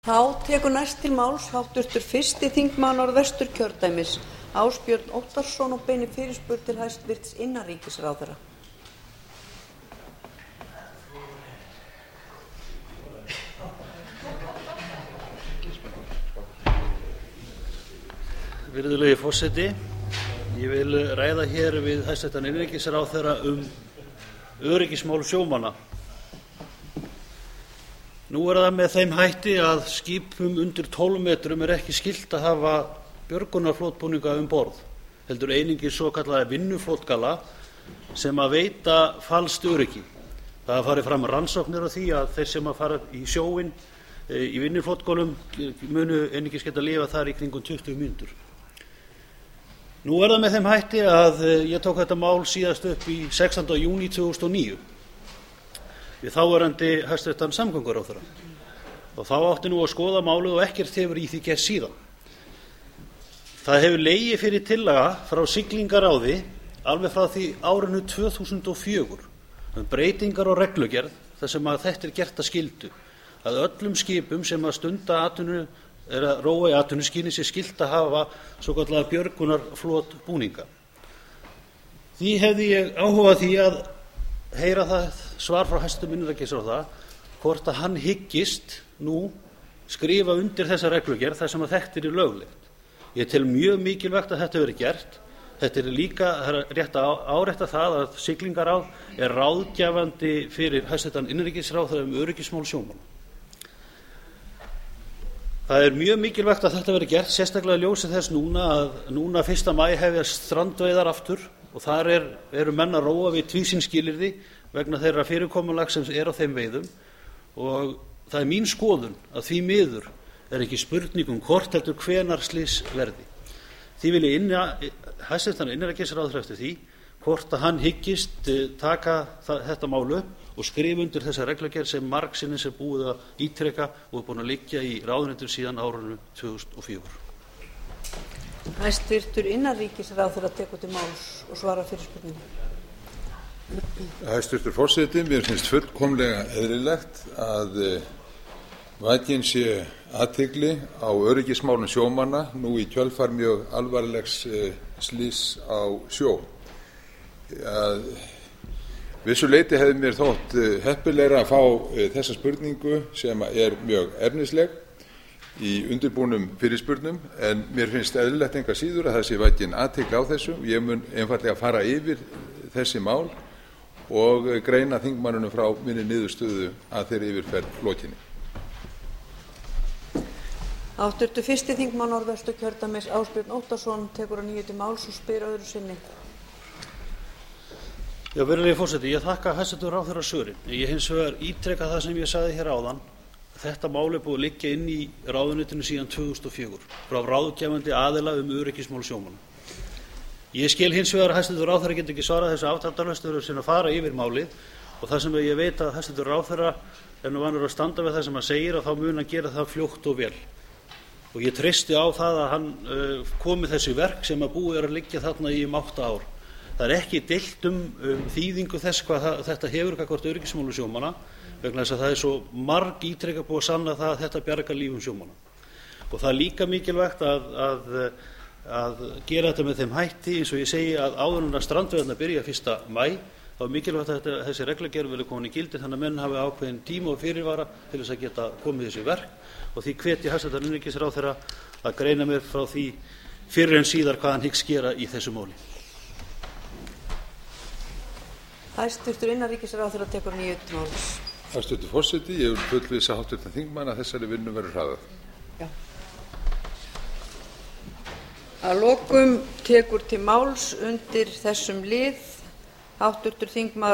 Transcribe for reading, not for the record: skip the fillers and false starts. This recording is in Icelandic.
Þá tekur næst til máls háttvirtur 1. þingmaður Norðvesturkjördæmis, Ásbjörn Óttarsson, og beinir fyrirspurn til hæstvirts innanríkisráðherra. Virðulegi forseti, ég vil ræða hér við hæstvirtan innanríkisráðherra öryggismál sjómanna. Nú það með þeim hætti að skipum undir 12 metrum ekki skylt að hafa björgunarflotbúninga borð, heldur einungis svokallaða vinnuflotgalla sem að veita falskt öryggi. Það hafa farið fram rannsóknir á því að þeir sem að fara í sjóinn í vinnuflotgöllum munu einungis geta lifað þar í kringum 20 mínútur. Nú það með þeim hætti að ég tók þetta mál síðast upp í 16. júní 2009 við þáverandi hæstvirtan samgönguráðherra, og þá átti nú að skoða málið og ekkert hefur í því gerst síðan. Það hefur legið fyrir tillaga frá Siglingaráði alveg frá því árinu 2004 breytingar á reglugerð þar sem að þetta gert að skyldu að öllum skipum sem að stunda atvinnu að róa í atvinnuskyni sé skylt að hafa svokallaða björgunarflotbúninga. Því hefði ég áhuga á því að heyra það svar frá hæstvirtum innanríkisráðherra hvort að hann hyggist nú skrifa undir þessa reglugerð þar sem að þetta löglegt. Ég tel mjög mikilvægt að þetta verði gert. Þetta líka rétt að árétta það að Siglingaráð ráðgefandi fyrir hæstvirtan innanríkisráðherra öryggismál sjómanna. Það mjög mikilvægt að þetta verði gert, sérstaklega í ljósi þess að núna 1. maí hefjast strandveiðar aftur og þar eru menn að róa við tvísýnsskilyrði vegna þeirra fyrirkomulags sem á þeim veiðum, og það mín skoðun að því miður ekki spurning hvort heldur hvenær slys verði. Því vil ég hæstvirtan innanríkisráðherra eftir því hvort að hann hyggist taka þetta mál upp og skrifa undir þessa reglugerð sem margsinnis búið að ítreka og búin að liggja í ráðuneytinu síðan árinu 2004. Hæstvirtur innanríkisráðherra tekur til máls og svarar fyrirspurninni. Hæstvirtur forseti, mér finnst fullkomlega eðlilegt að vakin sé athygli á öryggismálum sjómanna nú í kjölfar mjög alvarlegs slys á sjó. Að vissu leyti hefði mér þótt heppilegra að fá þessa spurningu sem mjög efnisleg í undirbúnum fyrirspurnum, en mér finnst eðlilegt engu að síður að það sé vakin athygli á þessu. Ég mun einfaldlega fara yfir þessi mál og greina þingmannunum frá minni niðurstöðu að þeirri yfirferð lokinni. Háttvirtur 1. þingmaður Norðvesturkjördæmis, Ásbjörn Óttarsson, tekur að nýju til máls og spyr öðru sinni. Já, virðulegi forseti, ég þakka hæstvirtum ráðherra svörin. Ég hins vegar ítreka það sem ég sagði hér áðan. Þetta mál búið að liggja inn í ráðuneytinu síðan 2004 frá ráðgefandi aðila öryggismál sjómanna. Ég skil hins vegar að hæstvirtur ráðherra getur ekki svarað þessu afdráttarlaust, þurfa sinna að fara yfir málið, og það sem ég veit að hæstvirtur ráðherra nú vanur að standa við það sem hann segir, og þá mun hann gera það fljótt og vel. Og ég treysti á það að hann komi þessu verk sem að búið að liggja þarna í 8 ár. Það ekki deilt þýðingu þess hvað þetta hefur gagnvart öryggismálum sjómanna, vegna þess að það svo marg ítrekað búið að sanna það að þetta bjargar lífum sjómanna. Og það líka mikilvægt að gera þetta með þeim hætti, eins og ég segi, að áður en að strandveiðarnar byrja 1. maí, þá mikilvægt að þessi reglugerð verði komin í gildi þannig að menn hafi ákveðinn tíma og fyrirvara til þess að geta komið þessu í verk, og því hvet ég hæstvirtan innanríkisráðherra að greina mér frá því fyrr en síðar hvað hann hyggst gera í þessu máli. Hæstvirtur innanríkisráðherra tekur nýju til máls. Hæstvirtur forseti, ég vil fullvissa háttvirtan þingmann að þessari vinnu verður hraðað. Já. Að lokum tekur til máls undir þessum lið háttvirtur þingmaður